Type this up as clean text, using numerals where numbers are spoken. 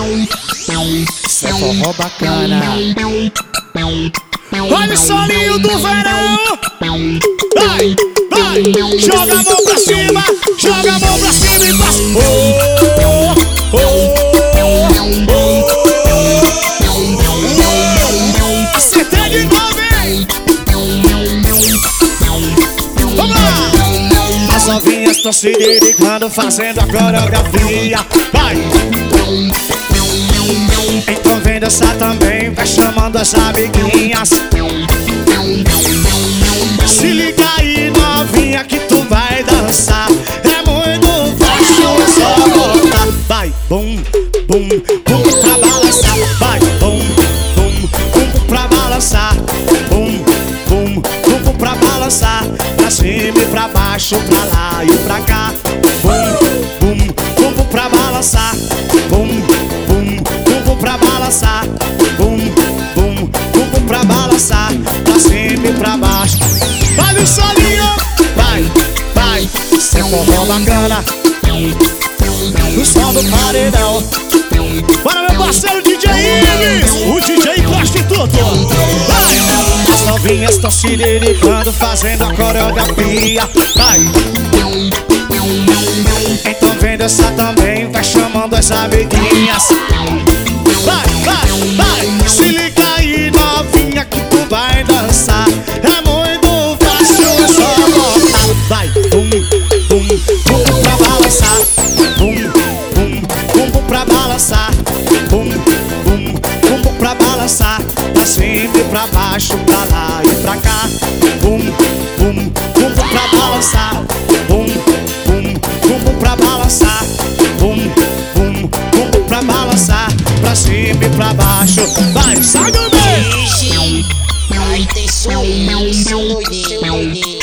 Cê é forró bacana. Olha o solinho do verão. Vai, vai, joga a mão pra cima, joga a mão pra cima e passa. Cê tem de novo, hein? Vamos lá! As novinhas tão se dedicando, fazendo a coreografia. Vai! Então vem dançar também, vai chamando as amiguinhas. Se liga aí, novinha, que tu vai dançar. É muito forte, é só botar. Vai, bum, bum, bum pra balançar. Vai, bum, bum, bum pra balançar. Bum, bum, bum pra balançar. Pra cima e pra baixo, pra lá e pra cá. Bum, bum, bum pra balançar. Bum, bum, bum pra balançar. Bum, bum, bum pra balançar. Pra cima e pra baixo. Vai o solinho, vai, vai. Cê é forró bacana. No som do paredão. Bora, meu parceiro DJ Ives, o DJ prostituto. Vai! As novinhas tão se dedicando, fazendo a coreografia. Vai! Então vem dançar também, vai chamando as amiguinhas. Vai, vai, vai! Se liga aí, novinha, que tu vai dançar. É muito fácil, é só botar. Vai! Bum, bum, bum pra balançar. Bum, bum, bum pra balançar. Bum, bum, bum pra balançar. Pra cima e pra baixo, pra lá e pra cá. Bum, bum, bum pra balançar. Bum, bum, bum pra balançar. Bum, bum, bum pra balançar. Pra cima e pra baixo. Vai, sai do meio! Vai ter som, doidinho.